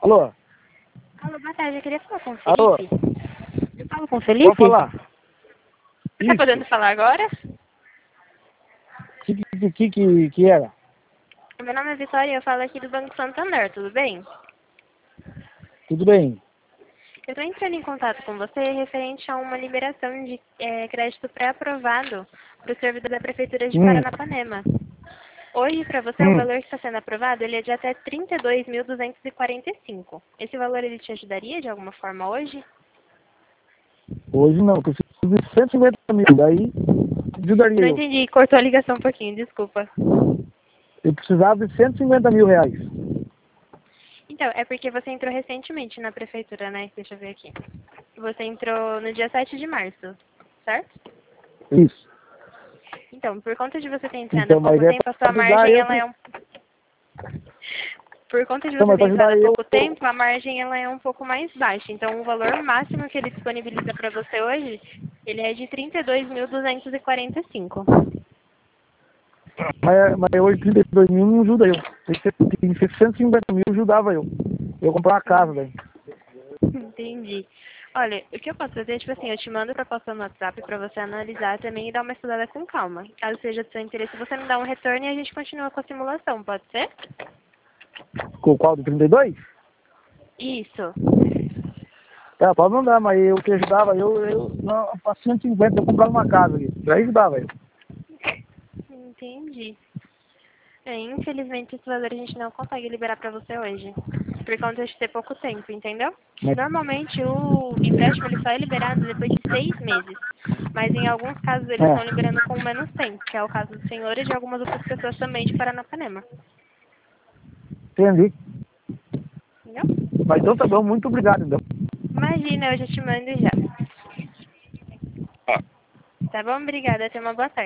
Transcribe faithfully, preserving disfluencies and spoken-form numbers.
Alô? Alô, boa tarde. Eu queria falar com o Alô? Felipe. Eu falo com o Felipe? Pode falar. Você tá podendo falar agora? O que, que, que, que, que era? Meu nome é Vitória e eu falo aqui do Banco Santander, tudo bem? Tudo bem? Eu estou entrando em contato com você referente a uma liberação de é, crédito pré-aprovado para o servidor da Prefeitura de Hum. Paranapanema. Hoje, para você, o Hum. valor que está sendo aprovado ele é de até trinta e dois mil duzentos e quarenta e cinco. Esse valor ele te ajudaria de alguma forma hoje? Hoje não, eu preciso de cento e cinquenta mil, daí ajudaria Não eu. entendi, cortou a ligação um pouquinho, desculpa. Eu precisava de cento e cinquenta mil reais. Então, é porque você entrou recentemente na prefeitura, né? Deixa eu ver aqui. Você entrou no dia sete de março, certo? Isso. Então, por conta de você ter entrado Então, há mas pouco é tempo, a para sua ajudar margem eu. ela é um... Por conta de Então, você mas ter para entrado há ajudar eu. pouco tempo, a margem ela é um pouco mais baixa. Então, o valor máximo que ele disponibiliza para você hoje, ele é de trinta e dois mil duzentos e quarenta e cinco. Mas, mas hoje trinta e dois mil não ajuda eu. Tem que ser, tem que ser cento e cinquenta mil, ajudava eu. Eu comprar uma casa daí. Entendi. Olha, o que eu posso fazer, tipo assim, eu te mando a proposta no WhatsApp para você analisar também e dar uma estudada com calma. Caso seja do seu interesse, você me dá um retorno e a gente continua com a simulação, pode ser? Com o qual do trinta e dois? Isso. É, pode mandar, mas eu que ajudava eu, eu não, para cento e cinquenta eu comprava uma casa ali. Já ajudava eu. Entendi. É, infelizmente esse valor a gente não consegue liberar para você hoje. Por conta de ter pouco tempo, entendeu? Mas, Normalmente o empréstimo ele só é liberado depois de seis meses. Mas em alguns casos eles estão é, liberando com menos tempo, que é o caso do senhor e de algumas outras pessoas também de Paranapanema. entendi. Entendeu? Mas então tá bom, muito obrigado, então. Imagina, eu já te mando já. Tá bom? Obrigada. Tenha uma boa tarde.